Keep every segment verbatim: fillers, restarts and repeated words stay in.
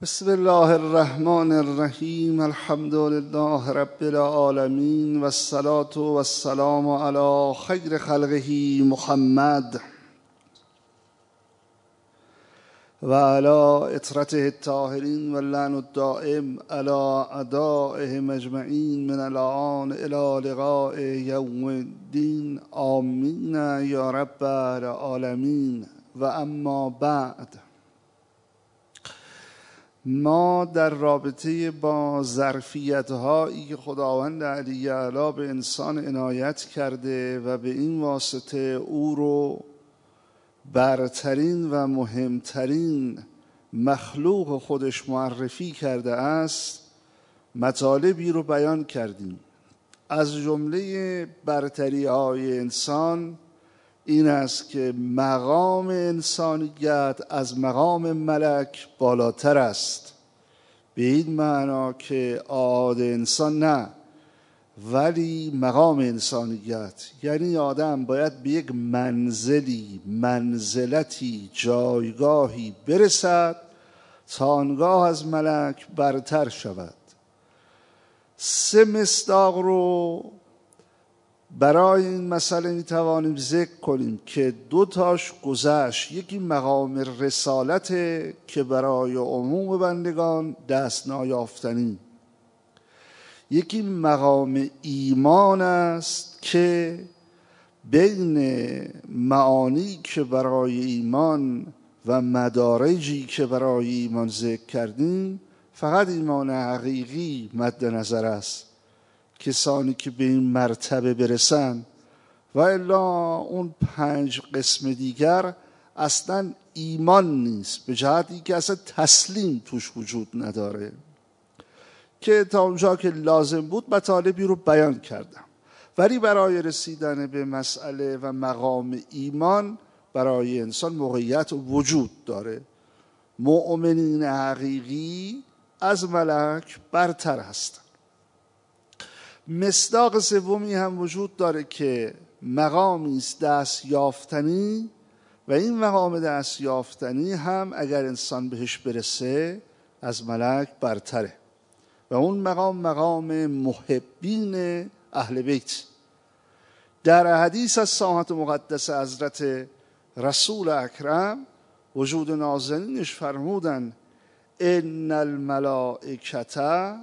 بسم الله الرحمن الرحیم. الحمد لله رب العالمین و الصلاة و السلام علی خیر خلقه محمد و علی اطرته الطاهرین و اللعن الدائم علی اعدائهم اجمعین من الآن الی لقاء یوم الدین. آمین یا رب العالمین. و اما بعد، ما در رابطه با ظرفیت‌هایی که خداوند علی اعلی به انسان عنایت کرده و به این واسطه او رو برترین و مهمترین مخلوق خودش معرفی کرده است، مطالبی رو بیان کردیم. از جمله برتری‌های انسان این است که مقام انسانیت از مقام ملک بالاتر است، به این معنا که اعاد انسان نه، ولی مقام انسانیت یعنی آدم باید به یک منزلی منزلتی جایگاهی برسد تا آنگاه از ملک برتر شود. سه مصداق رو برای این مسئله می توانیم ذکر کنیم که دو تاش گذشت. یکی مقام رسالت که برای عموم بندگان دست نایافتنی، یکی مقام ایمان است که بین معانی که برای ایمان و مدارجی که برای ایمان ذکر کردیم فقط ایمان حقیقی مد نظر است، کسانی که به این مرتبه برسن، و الا اون پنج قسم دیگر اصلا ایمان نیست، به جهتی که اصلا تسلیم توش وجود نداره. که تا اونجا که لازم بود مطالبی رو بیان کردم، ولی برای رسیدن به مسئله و مقام ایمان برای انسان موقعیت وجود داره. مؤمنین حقیقی از ملک برتر هستند. مصداق سومی هم وجود داره که مقامی است دست یافتنی، و این مقام دست یافتنی هم اگر انسان بهش برسه از ملک برتره، و اون مقام مقام محبین اهل بیت. در حدیث از ساحت مقدس حضرت رسول اکرم وجود نازنینش فرمودن ان الملائکه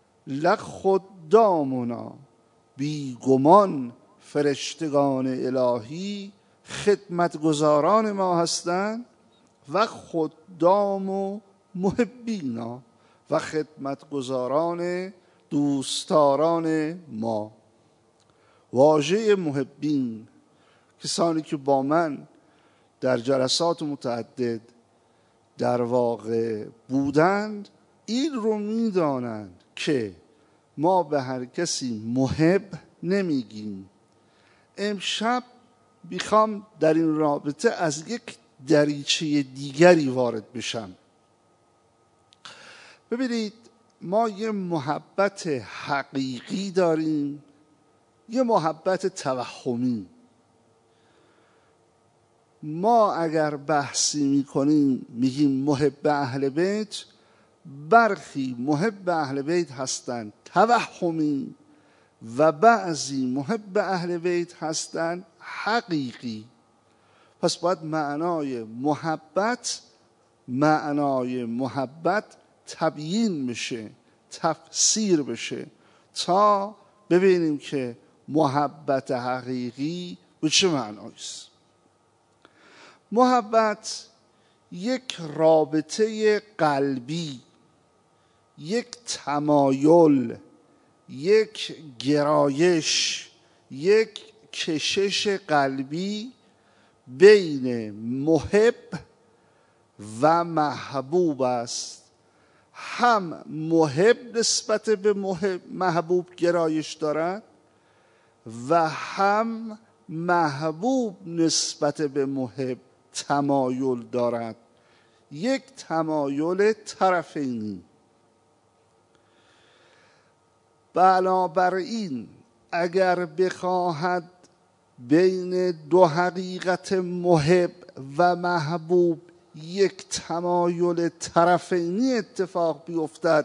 لخدامنا، بیگمان فرشتگان الهی خدمتگزاران ما هستند، و خدام و محبینا، و خدمتگزاران دوستداران ما. واژه محبین، کسانی که با من در جلسات متعدد در واقع بودند این رو میدانند که ما به هر کسی محب نمیگیم. امشب میخوام در این رابطه از یک دریچه دیگری وارد بشم. ببینید، ما یه محبت حقیقی داریم، یه محبت توهمی. ما اگر بحثی میکنیم میگیم محب اهل بیت، برخی محب اهل بیت هستند توهمی و بعضی محب اهل بیت هستند حقیقی. پس باید معنای محبت معنای محبت تبیین بشه، تفسیر بشه، تا ببینیم که محبت حقیقی به چه معنایی است. محبت یک رابطه قلبی، یک تمایل، یک گرایش، یک کشش قلبی بین محب و محبوب است. هم محب نسبت به محبوب گرایش دارد و هم محبوب نسبت به محب تمایل دارد، یک تمایل طرفینی. بنابراین اگر بخواهد بین دو حقیقت محب و محبوب یک تمایل طرفینی اتفاق بیفتد،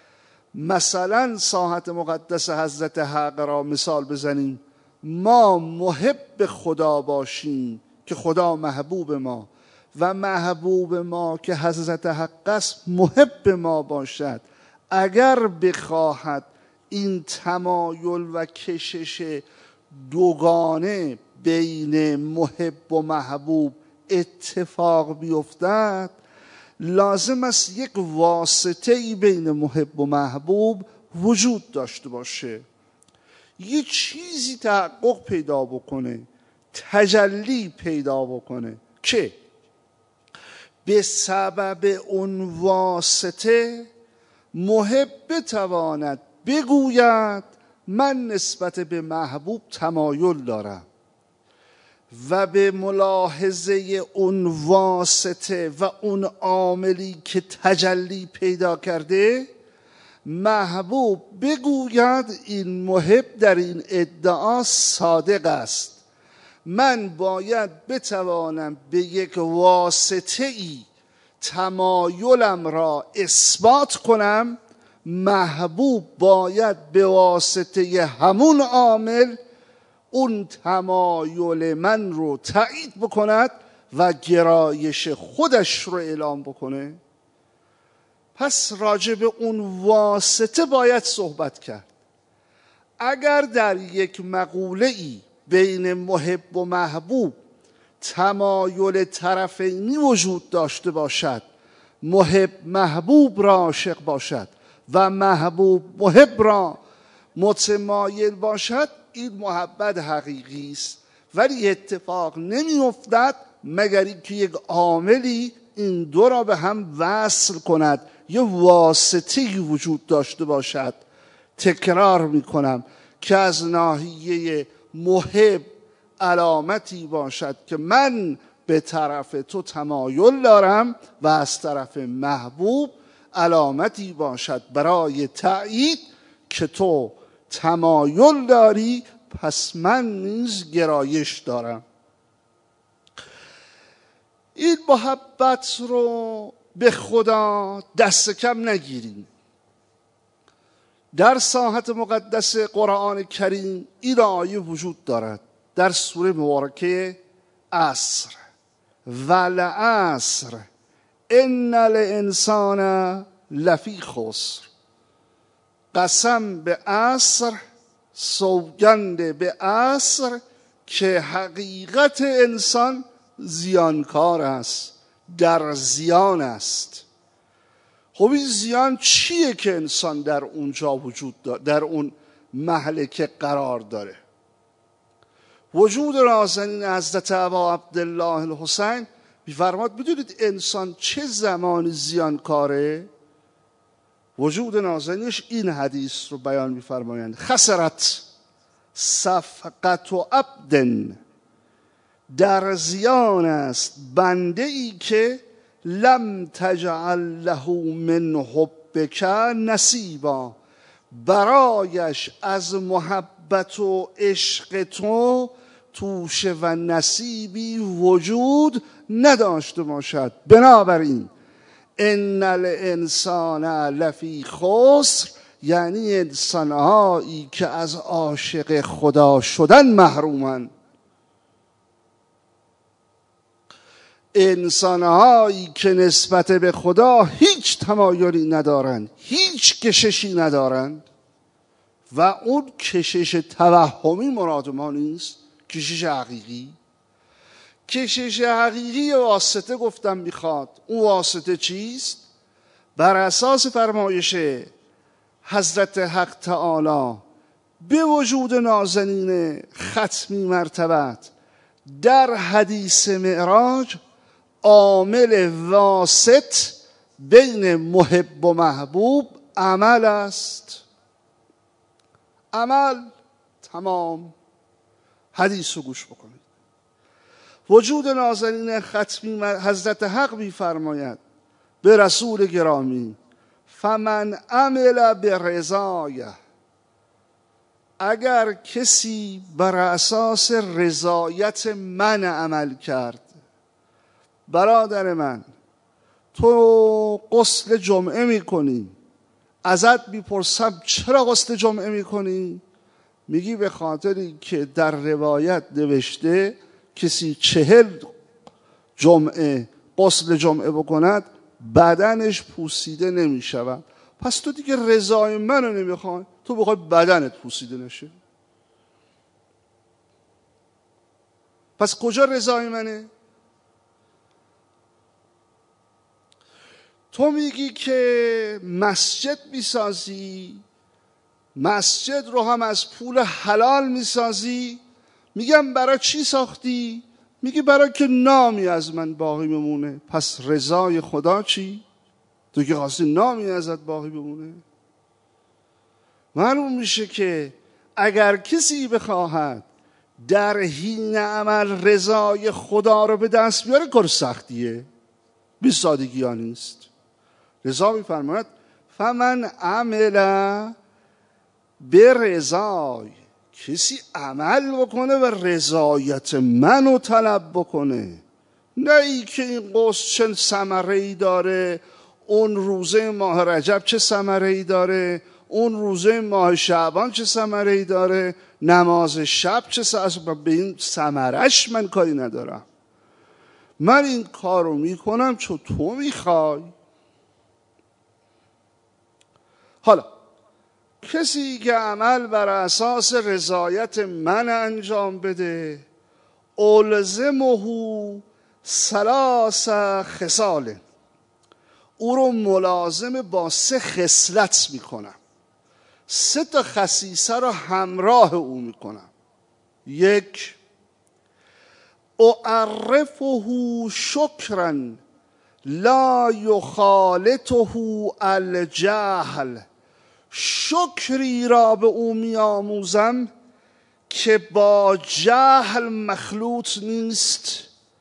مثلا ساحت مقدس حضرت حق را مثال بزنیم، ما محب خدا باشیم که خدا محبوب ما و محبوب ما که حضرت حق است محب ما باشد، اگر بخواهد این تمایل و کشش دوگانه بین محب و محبوب اتفاق بیفتد، لازم است یک واسطه‌ای بین محب و محبوب وجود داشته باشه، یه چیزی تحقق پیدا بکنه، تجلی پیدا بکنه که به سبب اون واسطه محب بتواند بگوید من نسبت به محبوب تمایل دارم و به ملاحظه اون واسطه و اون عاملی که تجلی پیدا کرده محبوب بگوید این محب در این ادعا صادق است، من باید بتوانم به یک واسطه ای تمایلم را اثبات کنم، محبوب باید به واسطه همون عامل اون تمایل من رو تایید بکند و گرایش خودش رو اعلام بکنه. پس راجع به اون واسطه باید صحبت کرد. اگر در یک مقوله ای بین محب و محبوب تمایل طرفینی وجود داشته باشد، محب محبوب را عاشق باشد و محبوب محب را متمایل باشد، این محبت حقیقی است، ولی اتفاق نمی افتد مگر اینکه یک عاملی این دو را به هم وصل کند، یه واسطه‌ای وجود داشته باشد. تکرار می کنم که از ناحیه محب علامتی باشد که من به طرف تو تمایل دارم و از طرف محبوب علامتی باشد برای تأیید که تو تمایل داری، پس من نیز گرایش دارم. این محبت رو به خدا دست کم نگیریم. در ساحت مقدس قرآن کریم این آیه وجود دارد در سوره مبارکه عصر، والعصر ان الانسان لفی خسر، قسم به عصر، سوگند به عصر که حقیقت انسان زیانکار است، در زیان است. خب این زیان چیه که انسان در اونجا وجود داره، در اون مهلکه قرار داره؟ وجود نازنین حضرت ابا عبدالله الحسین می‌فرماد بدونید انسان چه زمان زیانکاره؟ وجود نازنینش این حدیث رو بیان می‌فرمایند: خسرت صفقت و عبد، در زیان است بنده ای که لم تجعل له من حبک نصیبا، برایش از محبت و عشق تو توشه و نصیبی وجود نداشته باشد. بنابراین ان الانسان لفی خسر، یعنی انسانهایی که از عاشق خدا شدن محرومن، انسانهایی که نسبت به خدا هیچ تمایلی ندارند، هیچ کششی ندارند، و اون کشش توهمی مراد ما نیست، کشش حقیقی. کشش حقیقی واسطه گفتم میخواد. اون واسطه چیست؟ بر اساس فرمایش حضرت حق تعالی به وجود نازنین ختمی مرتبت در حدیث معراج، عامل واسط بین محب و محبوب عمل است. عمل تمام. حدیث رو گوش بکنید. وجود نازنین ختمی حضرت حق می‌فرماید به رسول گرامی: فمن عمل برضایه، اگر کسی بر اساس رضایت من عمل کرد. برادر من، تو غسل جمعه میکنی، ازت میپرسم چرا غسل جمعه میکنی؟ میگی به خاطری که در روایت نوشته کسی چهل جمعه غسل جمعه بکند بدنش پوسیده نمیشود. پس تو دیگه رضای منو نمیخوای، تو بخوای بدنت پوسیده نشه. پس کجا رضای منه؟ تو میگی که مسجد میسازی، مسجد رو هم از پول حلال میسازی. میگم برای چی ساختی؟ میگی برای که نامی از من باقی بمونه. پس رضای خدا چی؟ تو که خواستی نامی ازت باقی بمونه. معلوم میشه که اگر کسی بخواهد در حین عمل رضای خدا رو به دست بیاره کار سختیه، بی سادگی ها نیست. رضا میفرماید فمن عمل به رضای، کسی عمل بکنه و رضایت منو طلب بکنه، نه ای که این غسل چه ثمره‌ای داره، اون روزه ماه رجب چه ثمره‌ای داره، اون روزه ماه شعبان چه ثمره‌ای داره، نماز شب چه ثمره‌ای. به این ثمرش من کاری ندارم، من این کارو میکنم چون تو میخوای. حالا کسی که عمل بر اساس رضایت من انجام بده، الزمه ثلاث خصال، او رو ملازم با سه خصلت میکنم، سه تا خصیصه رو همراه او میکنم. یک، اعرفه شکرا لا یخالطه الجهل، شکری را به او میآموزم که با جهل مخلوط نیست،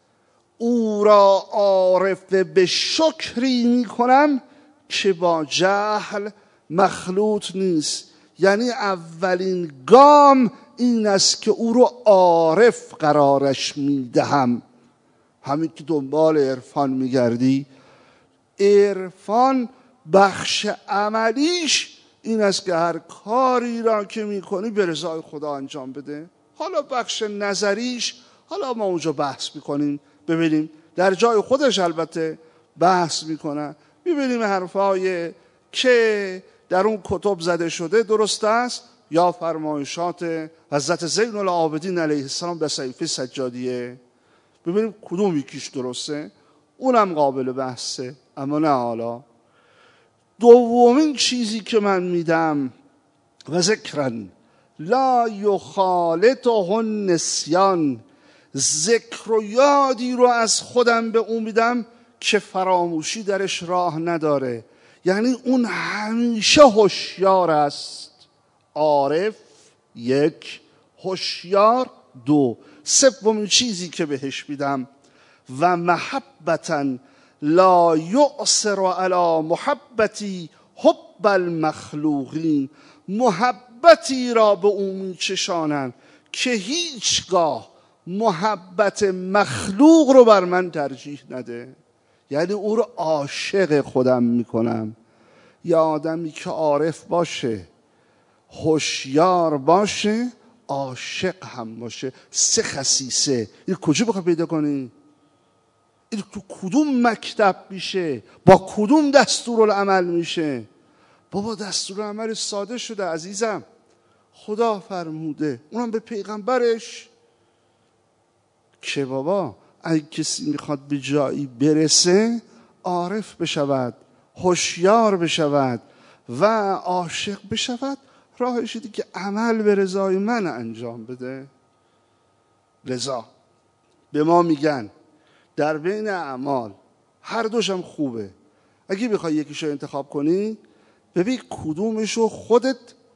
او را عارف به شکری میکنم که با جهل مخلوط نیست. یعنی اولین گام این است که او رو عارف قرارش میدهم. همین که دنبال عرفان میگردی، عرفان بخش عملیش این است که هر کاری را که میکنی به رضای خدا انجام بده. حالا بخش نظریش، حالا ما اونجا بحث میکنیم، ببینیم در جای خودش البته بحث میکنن، ببینیم حرفای که در اون کتب زده شده درست است یا فرمایشات حضرت زین العابدین علیه السلام به صحیفه سجادیه، ببینیم کدوم یکیش درسته، اونم قابل بحثه. اما نه، حالا دومین چیزی که من میدم و ذکرن لا یخالطه النسیان، ذکر و یادی رو از خودم به اون میدم که فراموشی درش راه نداره. یعنی اون همیشه هوشیار است. عارف یک، هوشیار دو. سومین چیزی که بهش میدم و محبتا لا یؤثر علی محبتی حب المخلوقین، محبتی را به اون میچشانم که هیچگاه محبت مخلوق رو بر من ترجیح نده. یعنی او رو عاشق خودم میکنم. یا آدمی که عارف باشه، هوشیار باشه، عاشق هم باشه. سه خصیصه. این کجا بخواه پیدا کنی؟ این تو کدوم مکتب میشه؟ با کدوم دستورالعمل میشه؟ بابا دستورالعمل ساده شده عزیزم، خدا فرموده، اونم به پیغمبرش، که بابا اگه کسی میخواد به جایی برسه عارف بشود، هوشیار بشود و عاشق بشود، راهش اینه که عمل به رضای من انجام بده. رضا به ما میگن در بین اعمال هر دوشم خوبه، اگه بخوای یکیشو انتخاب کنی ببین کدومشو خودت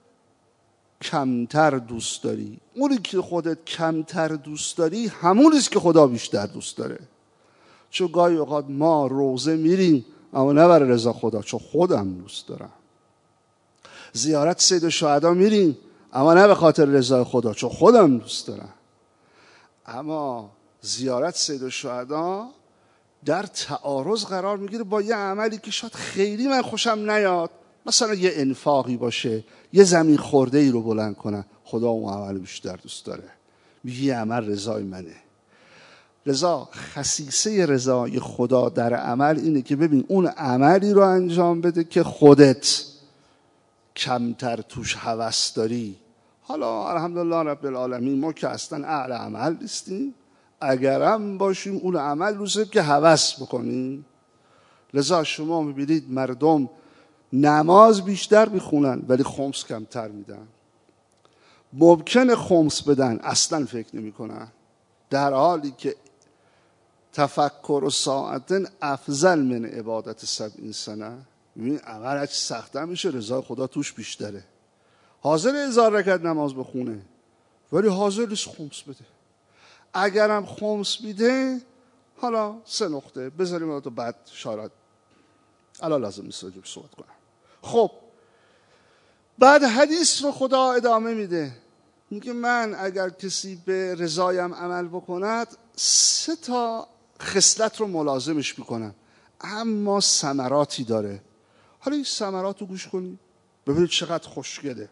کمتر دوست داری. اونی که خودت کمتر دوست داری همونیست که خدا بیشتر دوست داره. چون گاهی اوقات ما روزه میریم اما نه برای رضا خدا، چون خودم دوست دارم. زیارت سید الشهدا میریم اما نه به خاطر رضای خدا، چون خودم دوست دارم. اما زیارت سید الشهدا در تعارض قرار میگیره با یه عملی که شاید خیلی من خوشم نیاد، مثلا یه انفاقی باشه، یه زمین خورده ای رو بلند کنن، خدا اون عمل بیشتر دوست داره، میگه یه عمل رضای منه. رضا، خصیصه رضای خدا در عمل اینه که ببین اون عملی رو انجام بده که خودت کمتر توش هوس داری. حالا الحمدلله رب العالمین ما که اصلا اهل عمل نیستیم، اگرم باشیم اون عمل رو که هوس بکنیم. لذا شما میبینید مردم نماز بیشتر میخونن ولی خمس کمتر میدن، ممکنه خمس بدن اصلا فکر نمیکنن، در حالی که تفکر و ساعتن افضل من عبادت سبعین سنه. ببین عمل هرچی سخت‌تر میشه رضای خدا توش بیشتره. حاضر هزار رکعت نماز بخونه ولی حاضر نیست خمس بده. اگرم خمس میده، حالا سه نقطه بذاریم تو بعد شارت الان لازم نیست راجعش صحبت کنم. خب بعد حدیث رو خدا ادامه میده، میگه من اگر کسی به رضایم عمل بکند سه تا خصلت رو ملازمش میکنم، اما ثمراتی داره. حالا این ثمرات رو گوش کنید ببینید چقدر خوشگله.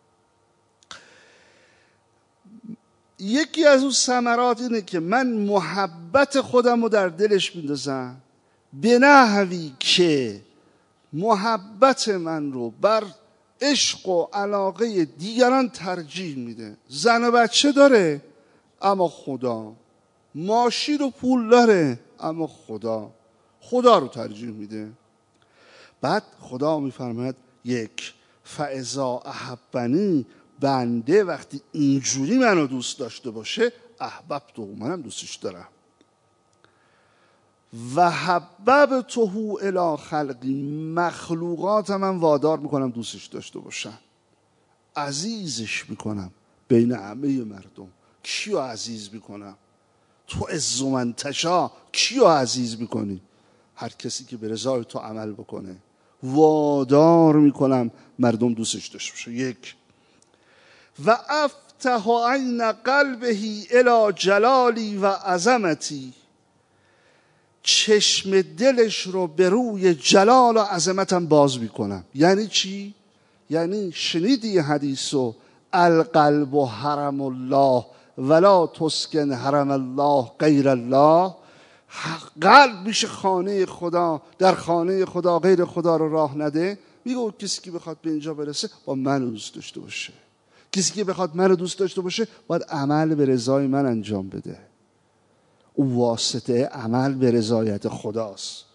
یکی از اون ثمرات اینه که من محبت خودم رو در دلش میندازم به نحوی که محبت من رو بر عشق و علاقه دیگران ترجیح میده. زن و بچه داره اما خدا، ماشین و پول داره اما خدا، خدا رو ترجیح میده. بعد خدا میفرماید یک فاذا احبنی، بنده وقتی اینجوری منو دوست داشته باشه احببته، منم دوستش دارم. و حببته الی خلقی، مخلوقات من وادار میکنم دوستش داشته باشم، عزیزش میکنم بین همه مردم. کیو عزیز میکنم؟ تو عز من تشا کیو عزیز میکنی؟ هر کسی که به رضای تو عمل بکنه وادار میکنم مردم دوستش داشته باشه. یک و افتح عین قلبه الی جلالی و عظمتی، چشم دلش رو به روی جلال و عظمتم باز میکنم. یعنی چی؟ یعنی شنیدی حدیثو القلب و حرم الله ولا تسکن حرم الله غیر الله، قلب میشه خانه خدا، در خانه خدا غیر خدا رو راه نده. میگه کسی که بخواد به اینجا برسه با من دوست داشته باشه، کسی که بخواد من رو دوست داشته باشه باید عمل به رضای من انجام بده. او واسطه عمل به رضایت خداست.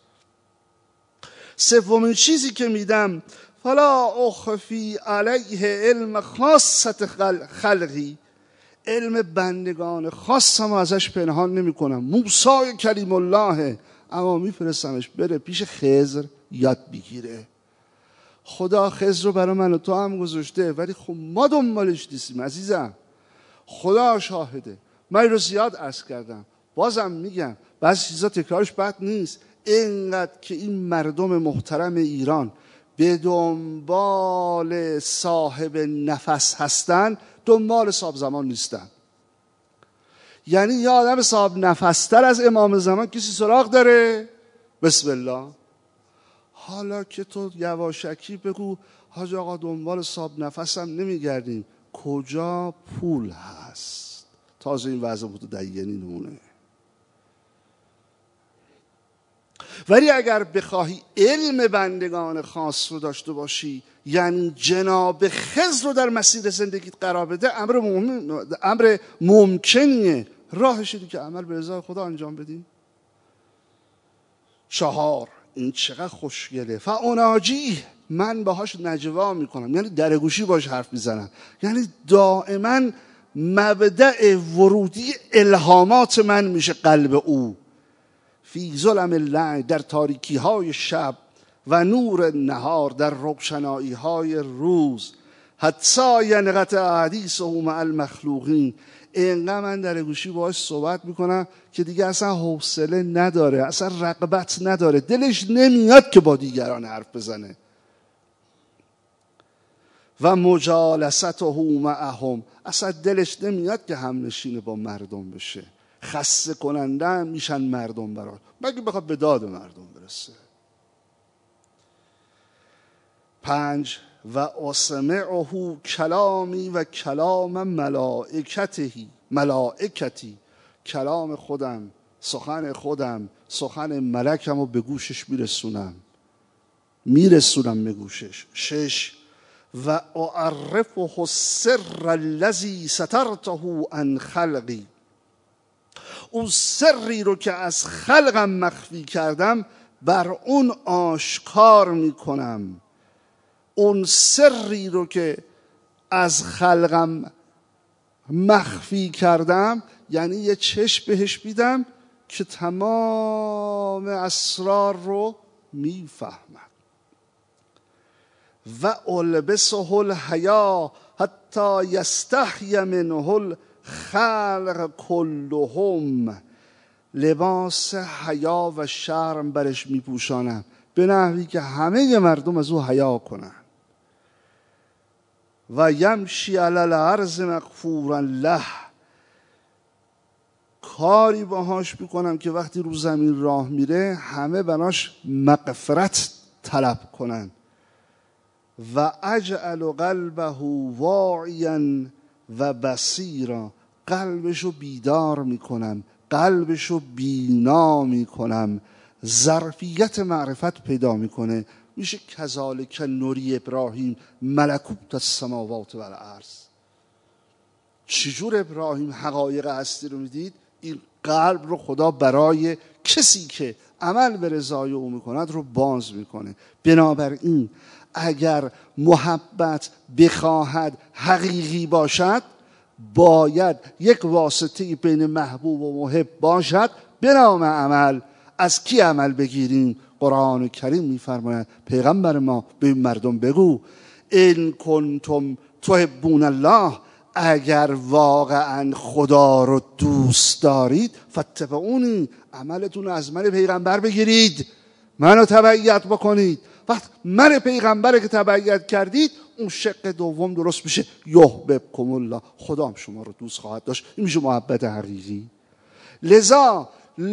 سومین چیزی که میدم فلا اخفی علیه علم خاصت خلقی، علم بندگان خاصم ازش پنهان نمی کنم. موسی کلیم الله، اما میفرستمش بره پیش خضر یاد بگیره. خدا خضر رو برای من و تو هم گذاشته ولی خب ما دنبالش نیستیم عزیزم. خدا شاهده، من رو زیاد عرض کردم، بازم میگم بعضی چیزا تکرارش بد نیست. اینقدر که این مردم محترم ایران به دنبال صاحب نفس هستن، دنبال صاحب زمان نیستن. یعنی یه آدم صاحب نفستر از امام زمان کسی سراغ داره؟ بسم الله. حالا که تو یواشکی بگو حاج آقا دنبال صاحب نفسم نمیگردیم، کجا پول هست؟ تازه این وضع بود دیگنی نمونه. ولی اگر بخواهی علم بندگان خاص رو داشته باشی، یعنی جناب خضر رو در مسیر زندگیت قرار بده، امر مم... امر ممکنیه. راهش اینه که عمل به رضای خدا انجام بدی. چهار، این چقدر خوشگله، فاناجی، من باهاش نجوا میکنم، یعنی درگوشی باش حرف میزنم، یعنی دائما مبدأ ورودی الهامات من میشه قلب او. فی ظلم الليل، در تاریکی های شب، و نور نهار، در روشنایی های روز. حتی ینقطع حدیثه مع المخلوقین، اینقدر من در گوشی باهاش صحبت میکنم که دیگه اصلا حوصله نداره، اصلا رغبت نداره، دلش نمیاد که با دیگران حرف بزنه. و مجالسته معهم، اصلا دلش نمیاد که هم نشینه با مردم بشه. خسته کننده میشن مردم برات، مگه بخواد به داد مردم برسه. پنج و اسمعه کلامی و کلام ملائکتی ملائکتی کلام خودم، سخن خودم، سخن ملکم رو به گوشش میرسونم میرسونم به گوشش. شش و اعرفه السر الذی سترته عن خلقی، اون سری رو که از خلقم مخفی کردم بر اون آشکار میکنم. اون سری رو که از خلقم مخفی کردم یعنی یه چشم بهش میدم که تمام اسرار رو میفهمد. و البسه الحیا حتی یستحی منه الخلق کلهم، لباس حیا و شرم برش میپوشانم به نحوی که همه مردم از او حیا کنن. و یمشی علی الارض مغفورا له، کاری باهاش میکنم که وقتی رو زمین راه میره همه براش مغفرت طلب کنن. و اجعل قلبه واعیا و بصیرا، قلبشو بیدار میکنم، قلبشو بینا میکنم، ظرفیت معرفت پیدا میکنه. میشه کذالک نوری ابراهیم ملکوت السماوات و الارض. چجور ابراهیم حقایق هستی رو میدید؟ این قلب رو خدا برای کسی که عمل به رضای او میکند رو باز میکنه. بنابراین اگر محبت بخواهد حقیقی باشد باید یک واسطه بین محبوب و محب باشد به نام عمل. از کی عمل بگیریم؟ قرآن کریم میفرماید پیغمبر ما به مردم بگو ان کنتم تحبون الله، اگر واقعا خدا رو دوست دارید فاتبعونی، عملتون رو از من پیغمبر بگیرید، منو تبعیت بکنید. وقت من پیغمبر که تبعیت کردید اون شق دوم درست میشه، یحببکم الله، خدا هم شما رو دوست خواهد داشت. این میشه محبت حقیقی. لذا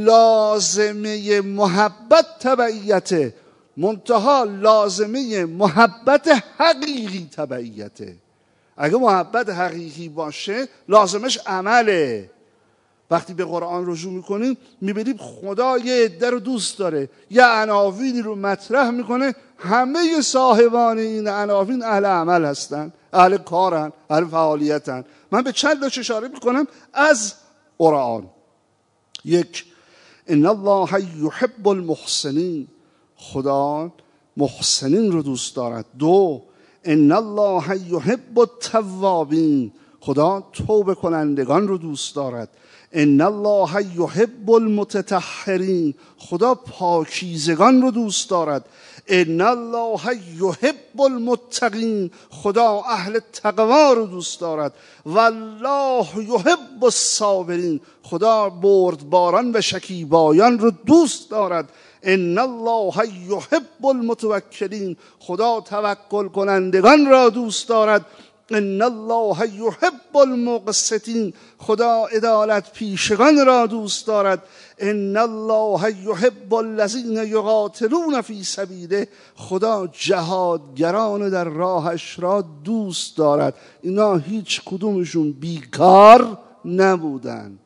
لازمه محبت تبعیته، منتها لازمه محبت حقیقی تبعیته. اگه محبت حقیقی باشه لازمش عمله. وقتی به قرآن رجوع میکنیم میبینیم خدا یه عده رو دوست داره، یه عناوینی رو مطرح میکنه، همه صاحبان این عناوین اهل عمل هستن، اهل کارن، اهل فعالیتن. من به چند تا اشاره میکنم از قرآن. یک، ان الله یحب المحسنین، خدا محسنین رو دوست دارد. دو، ان الله یحب التوابین، خدا توبه کنندگان رو دوست دارد. ان الله یحب المتطهرین، خدا پاکیزگان رو دوست دارد. ان الله یحب المتقین، خدا اهل تقوا رو دوست دارد. والله یحب الصابرین، خدا بردباران و شکیبایان رو دوست دارد. ان الله یحب المتوکلین، خدا توکل کنندگان را دوست دارد. ان الله یحب المقسطین، خدا عدالت پیشگان را دوست دارد. ان الله یحب الذین یقاتلون فی سبیله، خدا جهادگران در راهش را دوست دارد. اینا هیچ کدومشون بیکار نبودن،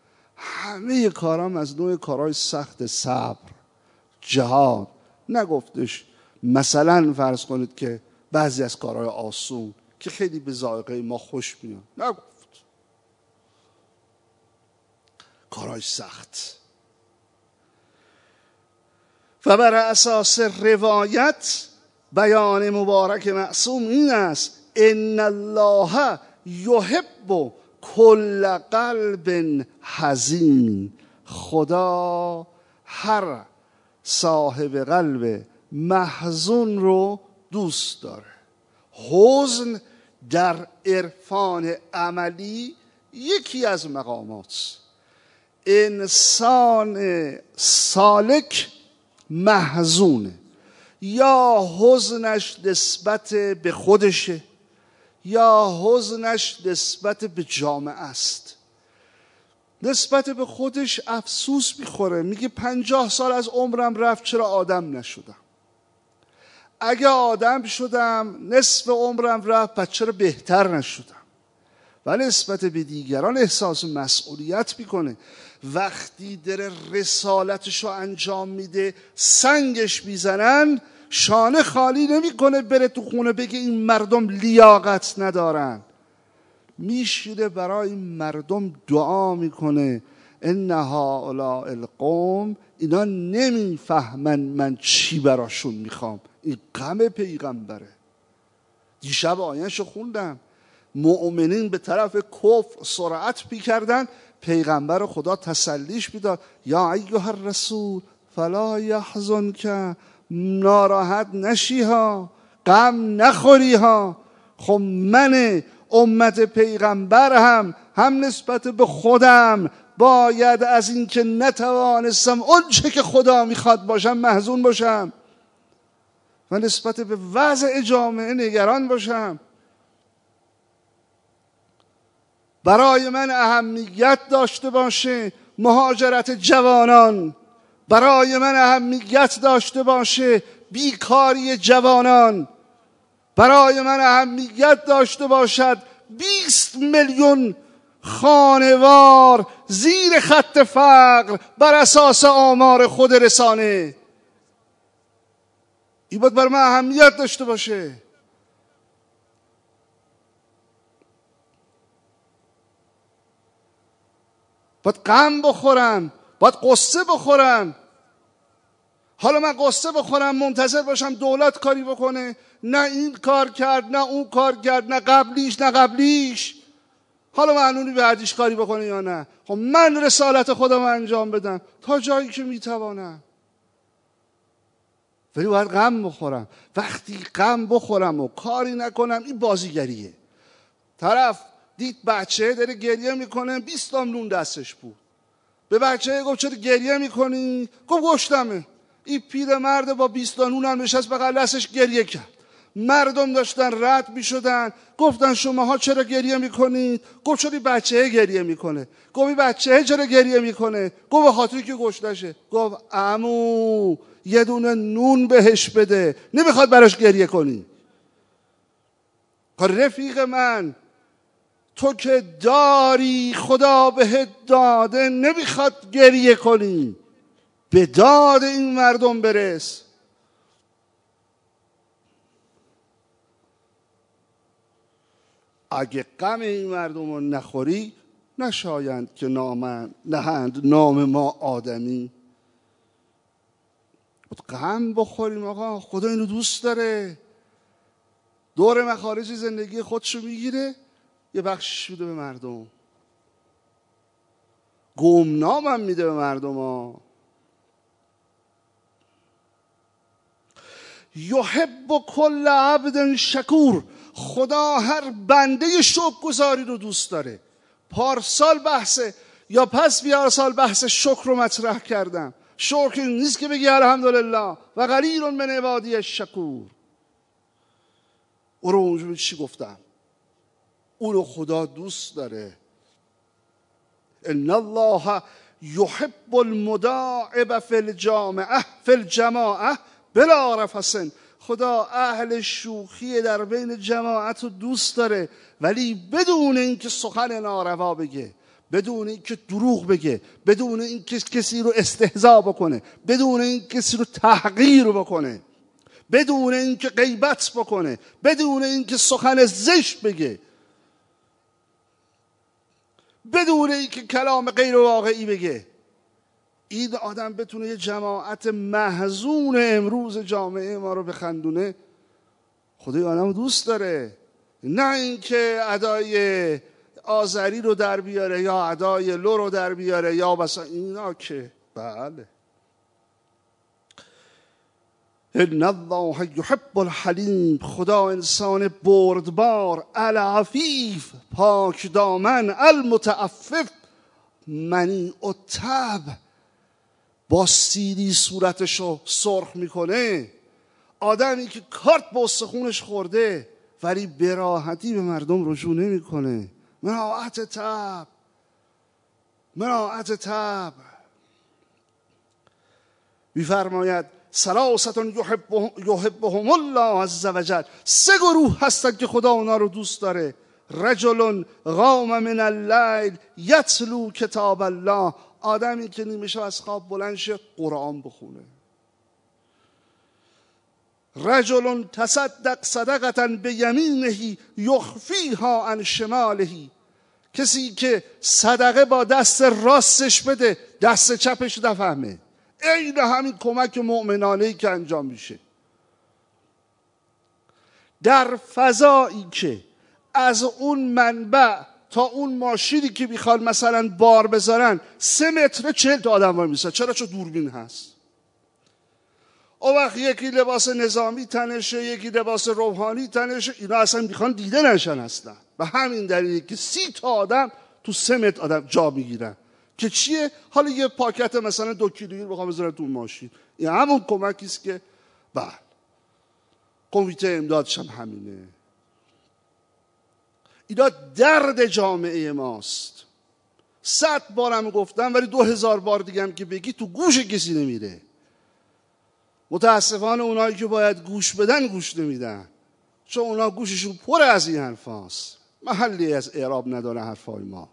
همه کارام از نوع کارهای سخت، صبر، جهاد. نگفتش مثلا فرض کنید که بعضی از کارهای آسون که خیلی به ذائقه ما خوش میاد، نگفت. کارهای سخت. و بر اساس روایت بیان مبارک معصوم این است ان الله یحب کل قلب حزین، خدا هر صاحب قلب محزون رو دوست داره. حزن در عرفان عملی یکی از مقامات. انسان سالک محزونه، یا حزنش نسبت به خودشه یا حزنش نسبت به جامعه است. نسبت به خودش افسوس میخوره، میگه پنجاه سال از عمرم رفت چرا آدم نشدم؟ اگه آدم شدم نصف عمرم رفت پس چرا بهتر نشدم؟ و نسبت به دیگران احساس مسئولیت میکنه. وقتی داره رسالتشو انجام میده سنگش میزنن، شانه خالی نمیکنه بره تو خونه بگه این مردم لیاقت ندارن، میشیره برای این مردم دعا میکنه ان هؤلاء القوم، اینا نمیفهمن من چی براشون میخوام. این غم پیغمبره. دیشب آیه‌شو خوندم، مؤمنین به طرف کفر سرعت میکردن، پیغمبر خدا تسلیش میداد یا ایها الرسول فلا یحزنک، ناراحت نشی ها، غم نخوری ها. خب من امت پیغمبر هم هم نسبت به خودم باید از این که نتوانستم اون چه که خدا میخواد باشم محزون باشم و نسبت به وضع جامعه نگران باشم. برای من اهمیت داشته باشه مهاجرت جوانان، برای من اهمیت داشته باشه بیکاری جوانان، برای من اهمیت داشته باشد بیست میلیون خانوار زیر خط فقر بر اساس آمار خود رسانه. این باید بر من اهمیت داشته باشه. باید غم بخورم، باید قصه بخورم. حالا من قصه بخورم منتظر باشم دولت کاری بکنه؟ نه این کار کرد نه اون کار کرد، نه قبلیش نه قبلیش. حالا معلومی بعدیش کاری بکنه یا نه. خب من رسالت خودم انجام بدم تا جایی که میتوانم، ولی باید غم بخورم. وقتی غم بخورم و کاری نکنم این بازیگریه. طرف دید بچه داره گریه میکنه، بیست تا نون دستش بود، به بچه گفت چرا گریه میکنی؟ گفت گشتمه. این پیرمرد با بیست تا نون هم نشست بغل دستش گریه کرد. مردم داشتن رد میشدن، گفتن شماها چرا گریه میکنید؟ گفت چرا بچه گریه میکنه. گفت بچه چرا گریه میکنه؟ گفت به خاطری که گشتشه. گفت عمو یه دونه نون بهش بده، نمیخواد براش گریه کنی. رفیق من تو که داری خدا بهت داده، نمیخواد گریه کنی، به داد این مردم برس. اگه غم این مردم رو نخوری نشایند که نامند نهند نام ما آدمی. غم بخوریم آقا، خدا اینو دوست داره. دور مخارج زندگی خودشو میگیره یه بخشش میده به مردم، گمنام هم میده به مردم ها. یحب کل عبد شکور، خدا هر بنده شکرگزاری رو دوست داره. پارسال بحث یا پس بیار سال بحث شکر رو مطرح کردم. شکر نیست که بگی الحمدلله و قلیل من عبادی الشکور. او رو اونجا چی گفتم؟ او رو خدا دوست داره. ان الله یحب المداعب فی الجامعه فی الجماعه بلا رفث. خدا اهل شوخی در بین جماعت رو دوست داره، ولی بدون اینکه سخن ناروا بگه، بدون اینکه دروغ بگه، بدون اینکه کسی رو استهزا بکنه، بدون اینکه کسی رو تحقیر بکنه، بدون اینکه غیبت بکنه، بدون اینکه سخن زشت بگه، بدون اینکه کلام غیر واقعی بگه. این آدم بتونه یه جماعت محزون امروز جامعه ما رو بخندونه، خدای آدم دوست داره. نه اینکه ادای آذری رو در بیاره یا ادای لو رو در بیاره یا بس اینا که بله. ان الله یحب الحلیم، خدا انسان بردبار، العفیف پاک دامن، المتعفف منیع الطبع، با سیدی صورتشو سرخ میکنه. آدمی که کارت به استخونش خورده ولی به راحتی به مردم رجوع نمیکنه. مناعت طبع. مناعت طبع. میفرماید ثلاثة یحبهم الله عز وجل، سه گروه هستن که خدا اونا رو دوست داره. رجل قام من اللیل یتلو کتاب الله، آدمی که نیمه شب از خواب بلند شه قرآن بخونه. رجل تصدق صدقة بیمینه یخفیها عن شماله، کسی که صدقه با دست راستش بده دست چپش نفهمه. این همین کمک مؤمنانه‌ای که انجام میشه در فضایی که از اون منبع تا اون ماشینی که میخوان مثلا بار بذارن سه متر چهل تا آدم وای میسن. چرا؟ چون دوربین هست. اون وقت یکی لباس نظامی تنشه، یکی لباس روحانی تنشه، اینا اصلا میخوان دیده نشن اصلا. به همین دلیلی که سی تا آدم تو سه متر آدم جا میگیرن که چیه؟ حالا یه پاکت مثلا دو کیلویی رو بخوام بذارن تو ماشین. این همون کمکی است که بله کمیته امدادش هم همینه. اینا درد جامعه ماست. صد بارم گفتم ولی دو هزار بار دیگه هم که بگی تو گوش کسی نمیره. متاسفانه اونایی که باید گوش بدن گوش نمیدن، چون اونا گوششون پر از این حرفاست. محلی از اعراب نداره حرفای ما،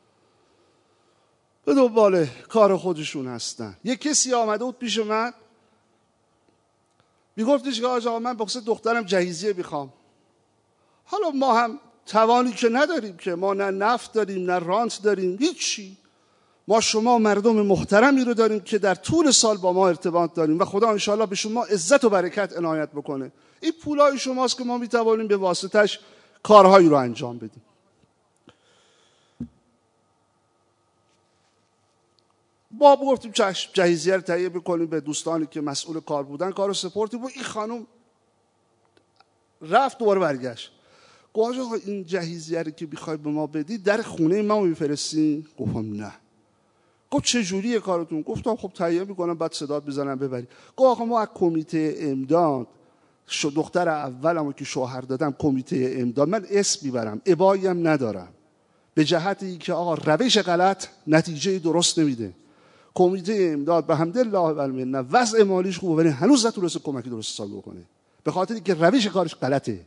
به دنبال کار خودشون هستن. یه کسی آمده بود پیش من میگفتش که آقا من بخصوص دخترم جهیزیه میخوام. حالا ما هم توانی که نداریم، که ما نه نفت داریم نه رانت داریم، هیچی. ما شما مردم محترمی رو داریم که در طول سال با ما ارتباط داریم و خدا انشاءالله به شما عزت و برکت عنایت بکنه. این پولای شماست که ما میتوانیم به واسطش کارهایی رو انجام بدیم. ما گفتیم چشم، جهیزیه رو تهیه بکنیم، به دوستانی که مسئول کار بودن کارو سپردیم. و این خانم رفت دوباره برگشت، گفت آقا این جهیزیه رو که بخوای به ما بدی در خونه ما میفرستی؟ گفتم نه. گفت چه جوریه کارتون؟ گفتم خب تهیه میکنم بعد صدات بزنم ببری. گفت آقا ما از کمیته امداد، شو دختر اولمو که شوهر دادم کمیته امداد، من اسم میبرم ابایی هم ندارم، به جهت این که آقا روش غلط نتیجه درست نمیده. کمیته امداد به حمدالله و المنه وضع مالیش خوبه ولی هنوز نتونسته کمکی درست حسابی بکنه، به خاطر اینکه روش کارش غلطه.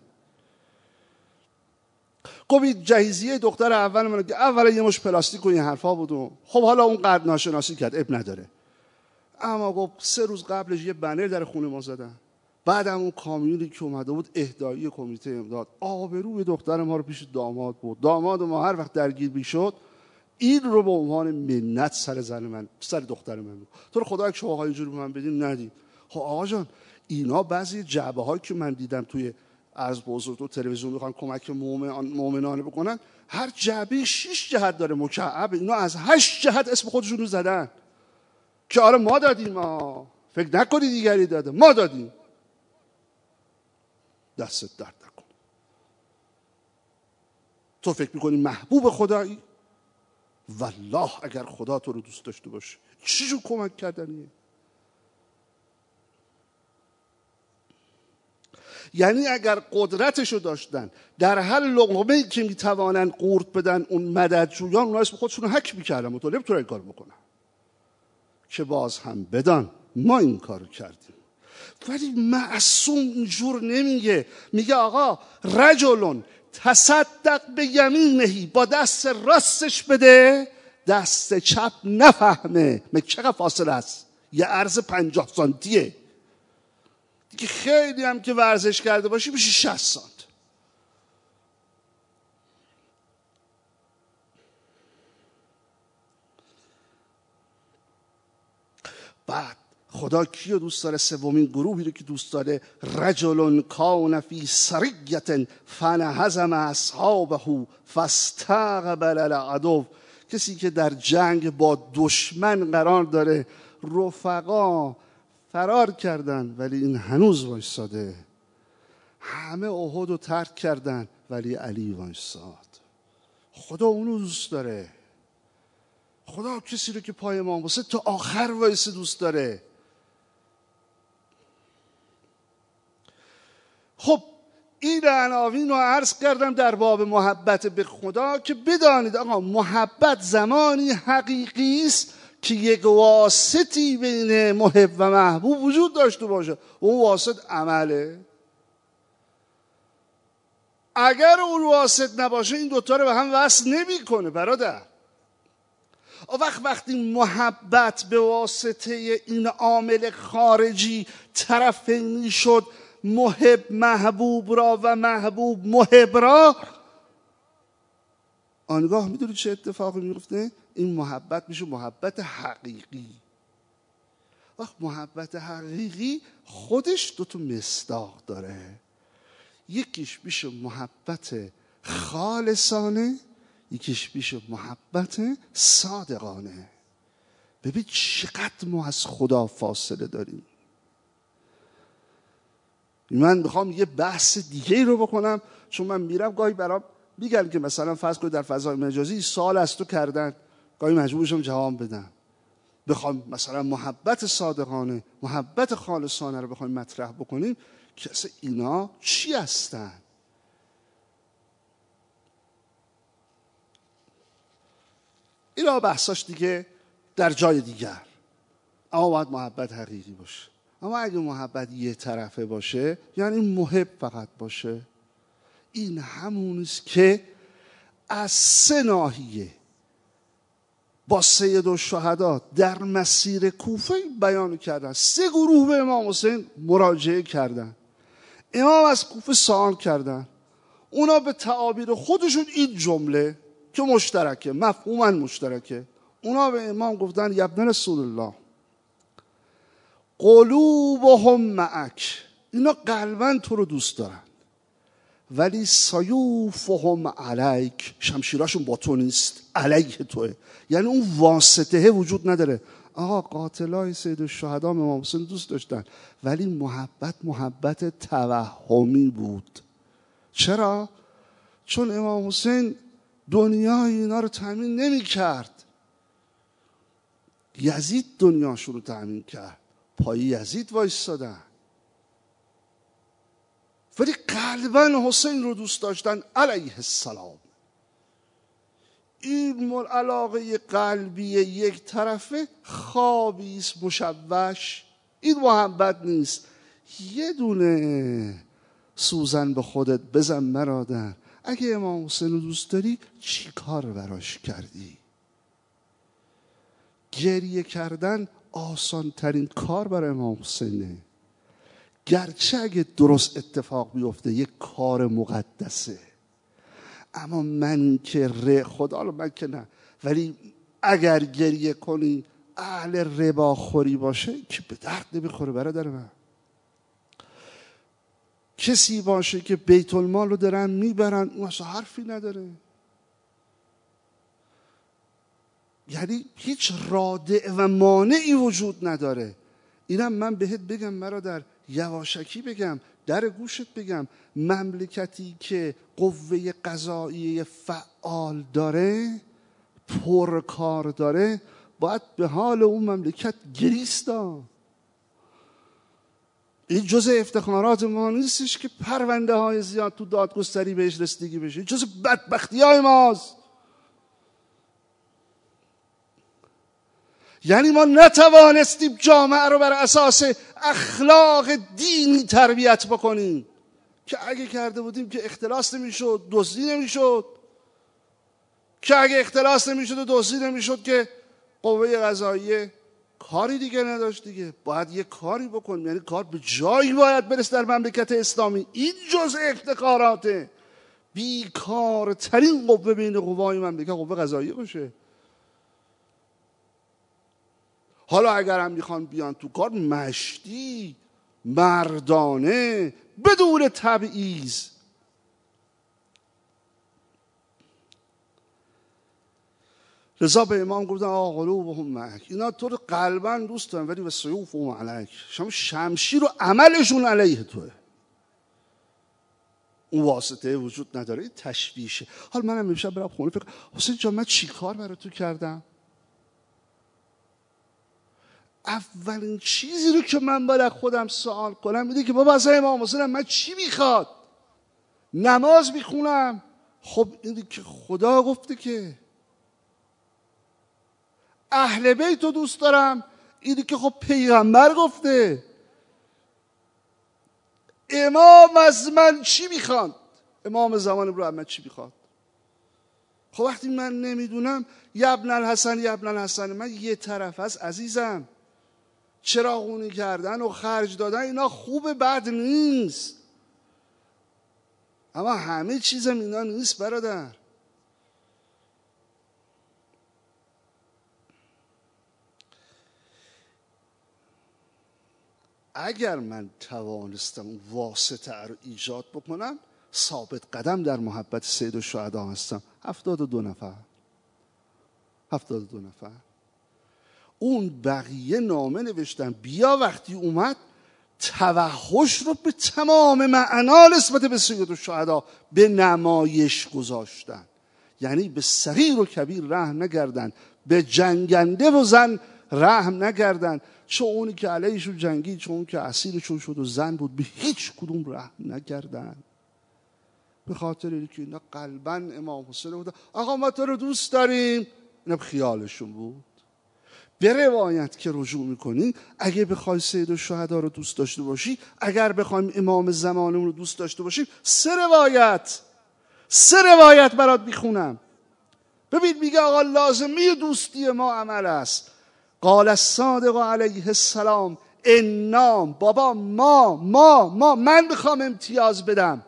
گفت جهیزیه دختر اول من که اولا یه مش پلاستیک و این حرفا بود و خب حالا اون قدر ناشناسی کرد، اب نداره. اما گفت سه روز قبلش یه بنر در خونه ما زدن، بعدم اون کامیونی که اومده بود اهدایی کمیته امداد آبروی دختر ما رو پیش داماد بود. داماد ما هر وقت درگیر میشد این رو به عنوان منت سر زن من، سر دختر من بود. تو رو خدا یک شوهای اینجوری به من بدین ندید. خب آقا جان اینا بعضی جعبه هایی که من دیدم توی از بزرگ تو تلویزیون میخوان کمک مؤمنانه بکنن، هر جعبه شش جهت داره مکعب، اینا از هشت جهت اسم خودشون رو زدن که آره ما دادیم، ما فکر نکنی دیگری داده، ما دادیم. دستت درد نکن. تو فکر میکنی محبوب خدایی؟ والله اگر خدا تو رو دوست داشته باشه چی جو کمک کردنیه؟ یعنی اگر قدرتشو داشتن در هر لقمه‌ای که میتوانن قورت بدن اون مددجویان، اونها اسم خودشون رو حک میکردن، مطالب تو این کار بکنن که باز هم بدان ما این کارو کردیم. ولی معصوم اینجور نمیگه، میگه آقا رجلون تصدق به یمینهی، با دست راستش بده دست چپ نفهمه. مگه چقدر فاصله است؟ یه عرض پنجاه سانتیه دیگه، خیلی هم که ورزش کرده باشی میشه شصت سانت. بعد خدا کیو دوست داره؟ سومین گروهی رو که دوست داره، رجل کان فی سریة فانهزم اصحابه فاستقبل العدو، کسی که در جنگ با دشمن قرار داره، رفقا فرار کردن ولی این هنوز وایساده، همه احد رو ترک کردن ولی علی وایساد. خدا اونو دوست داره. خدا کسی رو که پای ما واسه تا آخر وایسه دوست داره. خب این عناوین رو عرض کردم در باب محبت به خدا که بدانید آقا محبت زمانی حقیقی است که یک واسطی بین محب و محبوب وجود داشته باشه و اون واسط عمله. اگر اون واسط نباشه این دوتا رو به هم وصل نمی کنه برادر. وقت وقتی محبت به واسطه این عامل خارجی طرفینی شد، محب محبوب را و محبوب محب را، آنگاه میدونید چه اتفاقی میفته؟ این محبت میشه محبت حقیقی. وقت محبت حقیقی خودش دو تا مصداق داره، یکیش میشه محبت خالصانه، یکیش میشه محبت صادقانه. ببین چقدر ما از خدا فاصله داریم. من میخوام یه بحث دیگه رو بکنم، چون من میرم گاهی برام میگن که مثلا فرض کنید در فضای مجازی سوال از تو کردن، گاهی مجبور میشم جواب بدم. بخوام مثلا محبت صادقانه، محبت خالصانه رو بخوایم مطرح بکنیم که اصلا اینا چی هستن؟ اینا بحثاش دیگه در جای دیگر. اما باید محبت حقیقی باشه. اما اگه محبت یه طرفه باشه یعنی محب فقط باشه، این همونیست که از سه ناحیه با سید الشهدا در مسیر کوفه بیان کردن. سه گروه به امام حسین مراجعه کردن. امام از کوفه سوال کردن، اونا به تعابیر خودشون این جمله که مشترکه، مفهوما مشترکه، اونا به امام گفتن یا ابن رسول الله قلوبهم معک، اینا قلبا تو رو دوست دارن، ولی سیوفهم علیک، شمشیراشون با تو نیست، علیک توه، یعنی اون واسطه وجود نداره. آقا قاتلای سید الشهدا امام حسین دوست داشتن، ولی محبت محبت توهمی بود. چرا؟ چون امام حسین دنیای اینا رو تامین نمی کرد، یزید دنیاشون رو تامین کرد، پای یزید وایستادن، ولی قلبا حسین رو دوست داشتن علیه السلام. این علاقه قلبی یک طرفه خوابی است مشوش، این محبت نیست. یه دونه سوزن به خودت بزن مرادر، اگه امام حسین رو دوست داری چی کار براش کردی؟ گریه کردن آسان ترین کار برای امام حسینه، گرچه اگه درست اتفاق بیفته یک کار مقدسه. اما من که ر خدا رو من که نه، ولی اگر گریه کنی اهل رباخوری باشه که به درد نمیخوره برادر من. کسی باشه که بیت المال رو دارن میبرن اون اصلا حرفی نداره، یعنی هیچ رادع و مانعی وجود نداره. اینم من بهت بگم برادر، یواشکی بگم، در گوشت بگم، مملکتی که قوه قضاییه فعال داره، پرکار داره، باید به حال اون مملکت گریست. این جزء افتخارات ما نیستش که پرونده های زیاد تو دادگستری بهش رسیدگی بشه، این جزء بدبختی های ماست. یعنی ما نتوانستیم جامعه رو بر اساس اخلاق دینی تربیت بکنیم که اگه کرده بودیم که اختلاس نمیشد، دزدی نمیشد، که اگه اختلاس نمیشد و دزدی نمیشد که قوه قضاییه کاری دیگه نداشت دیگه. باید یه کاری بکنیم، یعنی کار به جایی باید برسه در مملکت اسلامی. این جزء افتخاراته، بیکارترین قوه بین قوای مملکت قوه قضاییه باشه. حالا اگر هم میخوان بیان تو کار، مشتی مردانه بدون تبعیض. لذا به امام گفتن آقا قلوبهم معک، اینا تو رو قلبا دوست دارن ولی به سیوفهم علیک، شما شمشیر و عملشون علیه توه، اون واسطه وجود نداره. این تشویشه. حالا منم امشب برم خونه فکر حسین جان من چی کار برای تو کردم؟ اولین چیزی رو که من باید خودم سوال کنم اینه که بابا اصلا امام حسین من چی میخواد؟ نماز میخونم. خب این که خدا گفته که. اهل بیت رو دوست دارم، اینی که خب پیغمبر گفته. امام از من چی میخواد؟ امام زمان ابراهیم من چی میخواد؟ خب وقتی من نمیدونم، یبن الحسن یبن الحسن، من یه طرف از عزیزم، چراغونی کردن و خرج دادن اینا خوبه، بد نیست، اما همه چیزم اینا نیست برادر. اگر من توانستم واسطه رو ایجاد بکنم، ثابت قدم در محبت سید الشهدا هستم. هفتاد و دو نفر هفتاد و دو نفر اون بقیه نامه نوشتن. بیا وقتی اومد توحش رو به تمام معنا نسبت به سید الشهدا به نمایش گذاشتن. یعنی به صغیر و کبیر رحم نکردن، به جنگنده و زن رحم نکردن، چون اونی که علیهشون جنگید، چون اون که اسیرشون شد و زن بود، به هیچ کدوم رحم نکردن. به خاطر اینکه اینا قلباً امام حسین بود. آقا ما تو رو دوست داریم، اینا خیالشون بود. به روایت که رجوع میکنی، اگه بخوای سید الشهدا رو دوست داشته باشی، اگر بخوایم امام زمانمون رو دوست داشته باشیم، سه روایت سه روایت برات میخونم. ببین میگه آقا لازمی دوستی ما عمل است. قال الصادق علیه السلام انا، بابا ما ما ما من بخوام امتیاز بدم،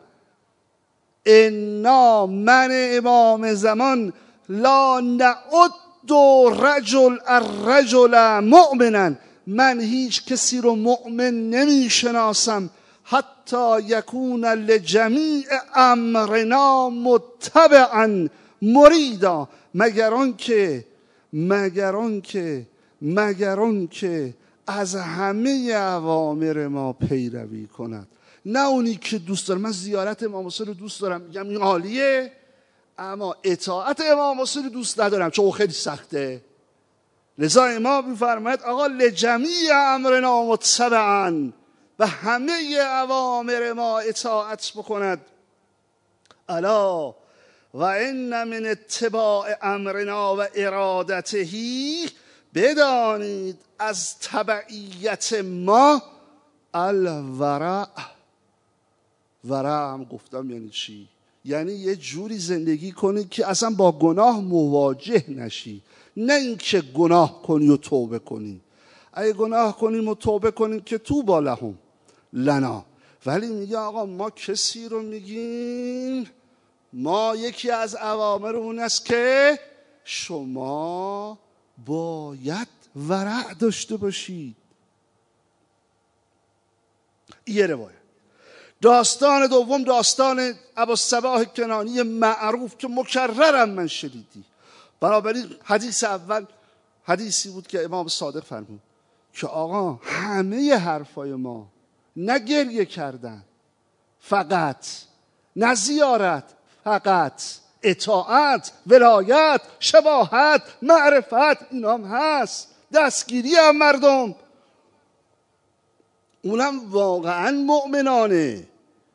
انا من امام زمان لا نعد رجل الرجل مؤمنا، من هیچ کسی رو مؤمن نمی شناسم حتی یکون لجمیع امرنا متبعا مریدا، مگر آن که مگر آن که مگر آن که از همه اوامر ما پیروی کند. نه اونی که دوست دارم. من زیارت امام حسین رو دوست دارم، میگم این عالیه، اما اطاعت امام حسین رو دوست ندارم چون خیلی سخته. لذا امام میفرماید آقا لجمیع امرنا متبعا، و همه اوامر ما اطاعت بکند. الا و ان من اتباع امرنا و ارادته، بدانید از تبعیت ما الورع. ورع هم گفتم یعنی چی؟ یعنی یه جوری زندگی کنی که اصلا با گناه مواجه نشی، نه اینکه گناه کنی و توبه کنی. اگه گناه کنیم و توبه کنیم که توبا لهم لنا، ولی میگه آقا ما کسی رو میگیم، ما یکی از اوامر اون است که شما باید ورع داشته باشید. یه روایت. داستان دوم داستان ابوالصباح کنانی معروف که مکررم من شنیدی. بنابراین حدیث اول حدیثی بود که امام صادق فرمود که آقا همه حرفای ما، نه گریه کردن فقط، نه زیارت فقط، اطاعت، ولایت، شباهت، معرفت، اینام هست، دستگیری هم مردم، اونم واقعا مؤمنانه.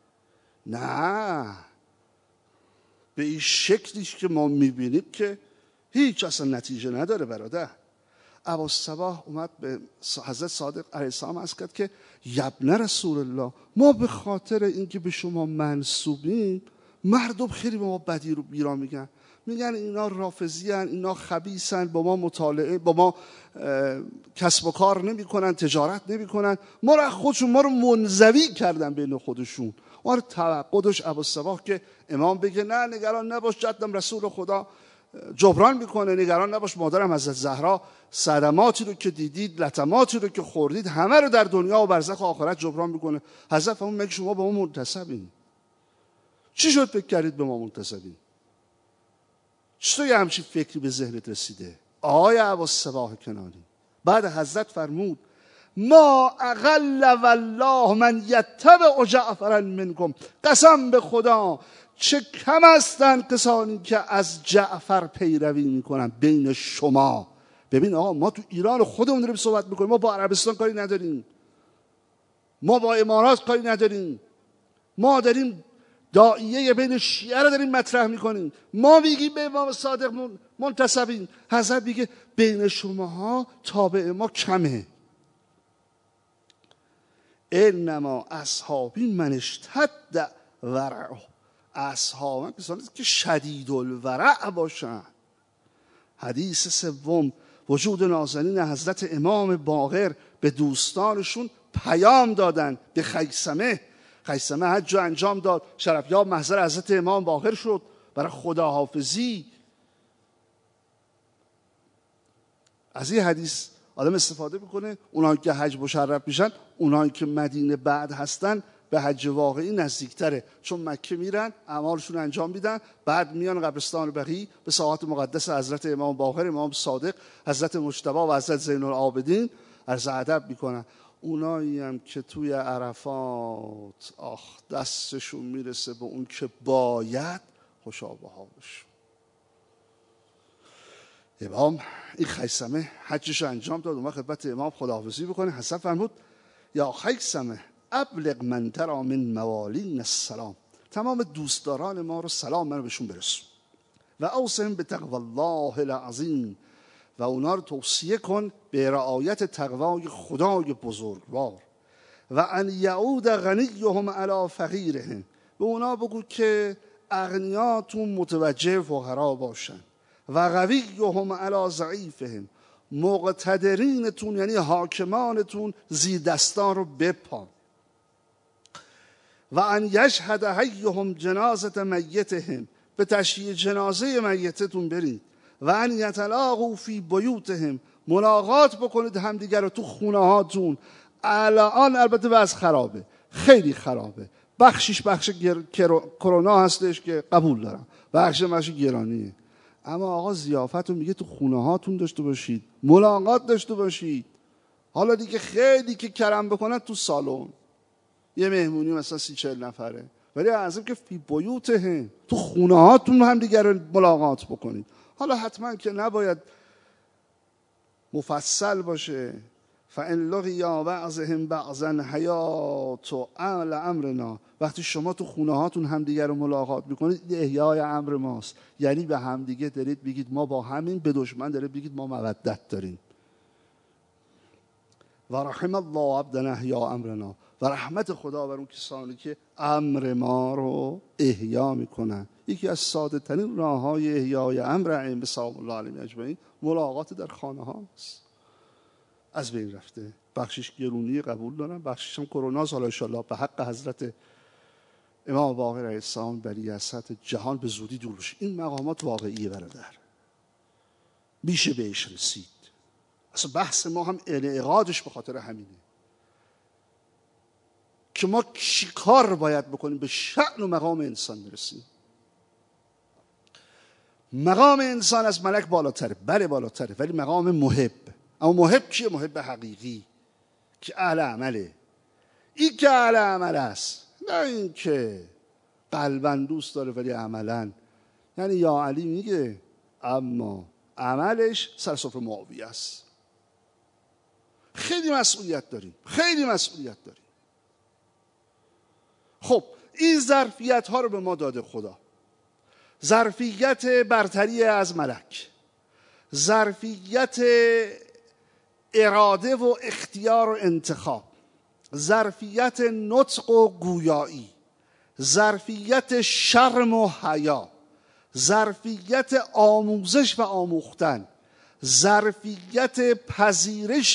نه به این شکلیش که ما میبینیم که هیچ اصلا نتیجه نداره برادر. ابوالصباح اومد به حضرت صادق علیه السلام عرض کرد که یبن رسول الله، ما به خاطر اینکه به شما منسوبیم، مردم خیلی به ما بدی رو بیرا میگن، میگن اینا رافضی هن، اینا خبیث هن، با ما مطالعه، با ما کسب و کار نمی کنن، تجارت نمی کنن، ما رو خودشون ما رو منزوی کردن بین خودشون. ما رو توقع داشت ابوالصباح که امام بگه نه نگران نباش، جدم رسول خدا جبران میکنه، نگران نباش، مادرم حضرت زهرا صدماتی رو که دیدید، لطماتی رو که خوردید، همه رو در دنیا و برزخ و آخرت جبران میکنه. حضرت فرمود مگه شما به ما منتسبین؟ چی شد فکر کردید به ما منتسبین؟ چطور یه همچین فکری به ذهنت رسیده؟ آقای ابوالصباح کنانی بعد حضرت فرمود ما اقل والله من یتبع جعفرا منکم، قسم به خدا چه کم هستن کسانی که از جعفر پیروی میکنن بین شما. ببین آقا ما تو ایران خودمون داریم صحبت میکنیم، ما با عربستان کاری نداریم، ما با امارات کاری نداریم، ما داریم داعیه بین شیعه رو داریم مطرح میکنیم. ما میگیم به امام صادق منتسبیم، حضرت میگه بین شماها تابع ما کمه. انما اصحابی من اشتد ورع، اصحاب کسانی که شدید الورع باشن. حدیث سوم، وجود نازنین حضرت امام باقر به دوستانشون پیام دادن. به خیثمه، خیثمه حج رو انجام داد، شرفیاب محضر حضرت امام باقر شد برای خداحافظی. از این حدیث آدم استفاده میکنه. اونایی که حج مشرف میشن، اونایی که مدینه بعد هستن، به حج واقعی نزدیکتره، چون مکه میرن اعمالشون انجام میدن، بعد میان قبرستان بقیع به ساحات مقدس حضرت امام باقر، امام صادق، حضرت مجتبی و حضرت زین العابدین عرض ادب میکنن. اونایی هم که توی عرفات آخ دستشون میرسه به اون که باید، خوشا به حالشون. امام این خیثمه حجش انجام داد، اومد خدمت امام خداحافظی بکنه. حسن فرمود یا خیثمه ابلغ من ترى من موالین السلام، تمام دوستداران ما رو سلام منو بهشون برسون. و اوصهم بتقوی الله العظیم، و اونا رو توصیه کن به رعایت تقوای خدای بزرگوار. و ان یعود غنیهم علی فقیرهم، به اونا بگو که اغنیاتون متوجه فقرا باشن. و قویهم علی ضعیفهم، مقتدرینتون یعنی حاکمانتون زیر دستان رو بپان. و ان یشهد حیهم جنازه میتهم، به تشییع جنازه میتتون برید. و ان یتلاقوا فی بیوتهم، ملاقات بکنید همدیگر رو تو خونه هاتون. الان البته وضع خرابه، خیلی خرابه، بخشش بخش کرونا هستش که قبول دارم، بخش بخش گرانیه، اما آقا ضیافت رو میگه تو خونه هاتون داشته باشید، ملاقات داشته باشید. حالا دیگه خیلی که کرم بکنن تو سالن، یه مهمونی مثلا سی چهل نفره، ولی اعظم که فی بیوتهم، تو خونه هاتون هم دیگر رو ملاقات بکنید. حالا حتما که نباید مفصل باشه. فان لقیا بعضهم بعضا حیات و اهل امرنا، وقتی شما تو خونه هاتون همدیگه رو ملاقات میکنید، احیای امر ماست، یعنی به همدیگه دارید بگید ما با همین، به دشمن دارید بگید ما مودت داریم. و رحم الله عبدنا احیا امرنا، و رحمت خدا بر اون کسانی که امر ما رو احیا میکنن. یکی از ساده ترین راه های احیای امر ائمه سلام الله علیهم اجمعین ملاقات در خانه هاست. از بین رفته، بخشش گرونی قبول دارن، بخشش هم کرونا. حالا ان شاءالله به حق حضرت امام باقر علیه السلام بری از سطح جهان به زودی دور بشه. این مقامات واقعیه برادر، میشه بهش رسید. اصلا بحث ما هم انعقادش به خاطر همینه که ما چی کار باید بکنیم به شأن و مقام انسان برسیم. مقام انسان از ملک بالاتره، بله بالاتره، ولی مقام محب. اما محب کیه؟ محب حقیقی که اهل عمله. این که اهل عمل است، نه این که قلباً دوست داره ولی عملاً، یعنی یا علی میگه اما عملش سر سفره معاویه است. خیلی مسئولیت داریم، خیلی مسئولیت داریم. خب این ظرفیت ها رو به ما داده خدا. ظرفیت برتری از ملک، ظرفیت اراده و اختیار و انتخاب، ظرفیت نطق و گویایی، ظرفیت شرم و حیا، ظرفیت آموزش و آموختن، ظرفیت پذیرش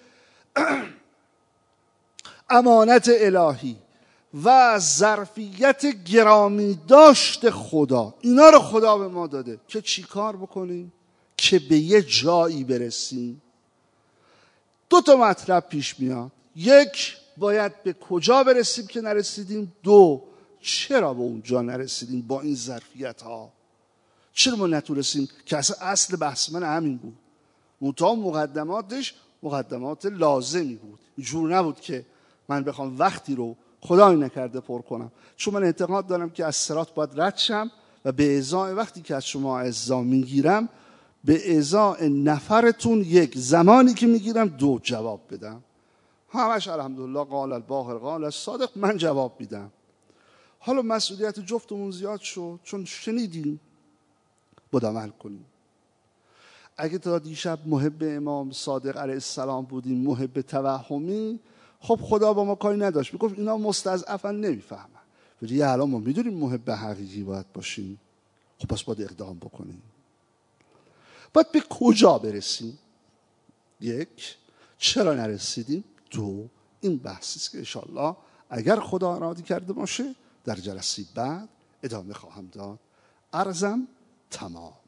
امانت الهی و ظرفیت گرامی داشت خدا. اینا رو خدا به ما داده که چی کار بکنیم که به یه جایی برسیم. دو تا مطلب پیش میاد. یک، باید به کجا برسیم که نرسیدیم. دو، چرا به اونجا نرسیدیم با این ظرفیت ها. چرا ما نتونستیم که اصلا اصل بحث من همین بود. منتها مقدماتش مقدمات لازمی بود. جور نبود که من بخوام وقتی رو خدای نکرده پر کنم، چون من اعتقاد دارم که از صراط باید رد شم و به ازای وقتی که از شما ازا میگیرم، به ازای نفرتون یک، زمانی که میگیرم دو، جواب بدم. همش الحمدلله قال الباقر قال الصادق، من جواب میدم. حالا مسئولیت جفتمون زیاد شد، چون شنیدیم، باید عمل کنیم. اگه تا دیشب محب امام صادق علیه السلام بودیم، محب توهمی، خب خدا با ما کاری نداشت، میگفت اینا مستضعفن نمیفهمن. ولی الان ما میدونیم محب حقیقی باید باشیم، خب پس باید اقدام بکنیم. باید به کجا برسیم؟ یک، چرا نرسیدیم؟ دو، این بحثی است که انشالله اگر خدا ارادی کرده باشه در جلسه بعد ادامه خواهم داد. عرضم تمام.